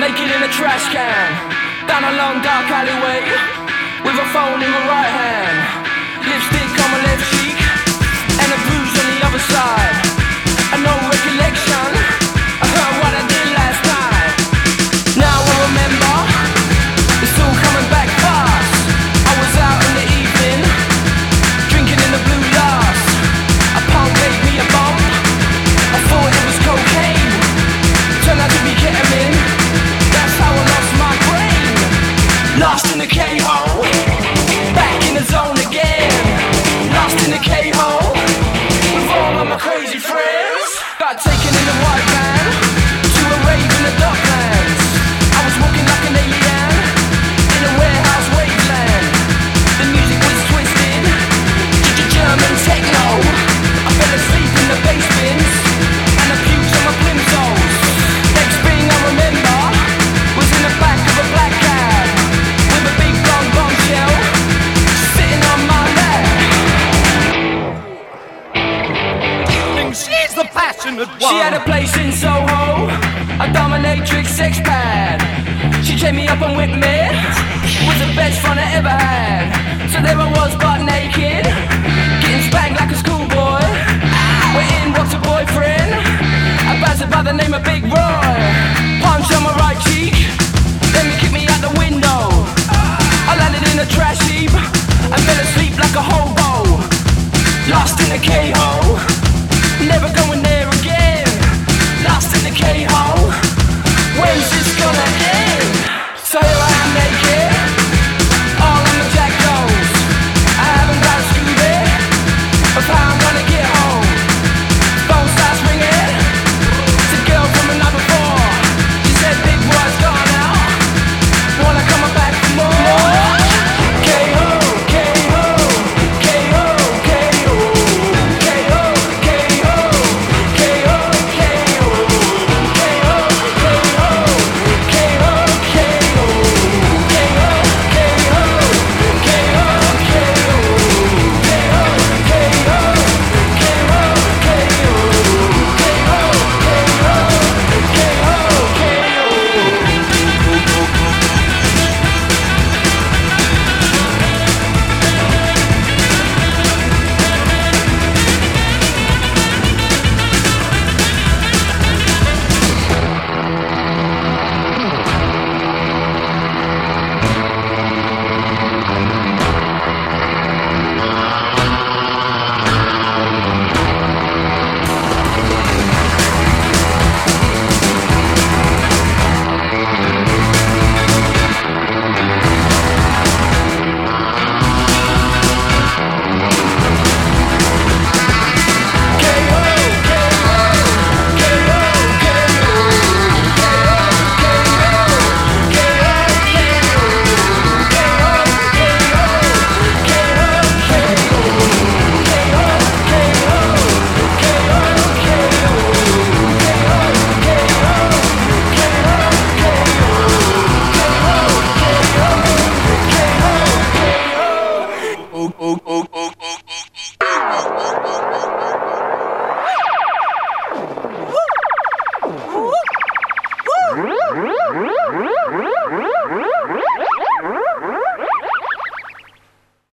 naked in a trash can, down a long dark alleyway, with a phone in my right hand, lipstick on my left cheek, and a bruise on the other side. And no recollection of what I did last night. Now I remember, it's all coming back fast. I was out in the evening, drinking in the blue glass. A punk gave me a bump, I thought it was cocaine, turned out to be ketamine. That's how I lost my brain. Lost in the K-hole, back in the zone again. Lost in the K-hole, with all of my crazy friends. Got taken in the white van, to a rave in the Docklands. I was walking like an alien, in a warehouse wasteland. The music was twisted, German techno. I fell asleep in the basements, and the pukes on my plimsolls. Next thing I remember, was in the back of a black cab, with a big blonde bombshell, sitting on my lap. She's the passionate one. She had a place in Soho, a dominatrix sex pad. She checked me up and whipped me, was the best fun I ever had. So there I was, butt naked, getting spanked like a schoolboy. We're in, what's a boyfriend? A bastard by the name of Big Ron.